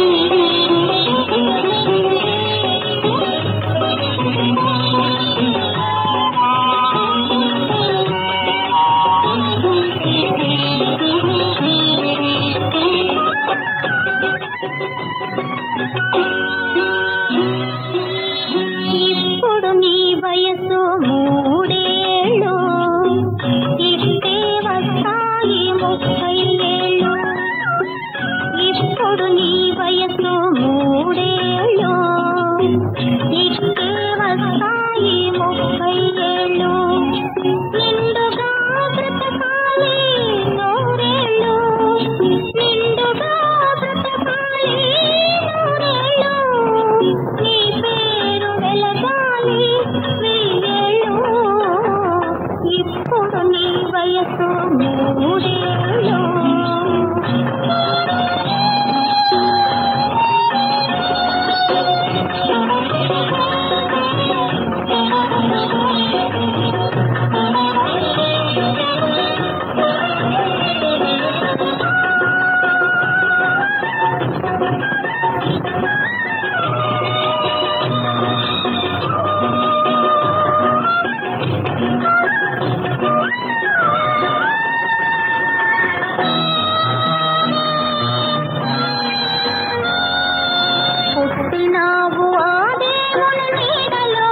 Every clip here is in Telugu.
ఇప్పుడు నీ వయసు మూడేళ్ళు, ఇట్టే వస్తాయి 30 ఏళ్ళు. ఇప్పుడు నీ వయసు మూడేళ్ళు, ఇట్టే వస్తాయి 30 ఏళ్ళు. నిండుగా బ్రతకాలి నూరేళ్ళు, నిండుగా బ్రతకాలి నూరేళ్ళు. నీ పేరు వెలగాలి వెయ్యేళ్ళు. ఇప్పుడు నీ వయసు మూడేళ్ళు. పుట్టినావు ఆ దేవుని నీడలో,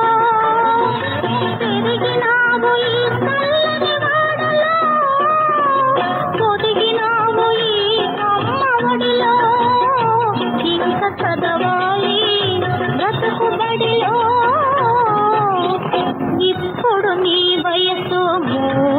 పెరిగినావు ఈ చల్లని వాడలో, పొదిగినావు ఈ అమ్మ ఒడిలో. ఇంక చదవాలి బ్రతుకు బడిలో. ఇప్పుడు నీ వయసు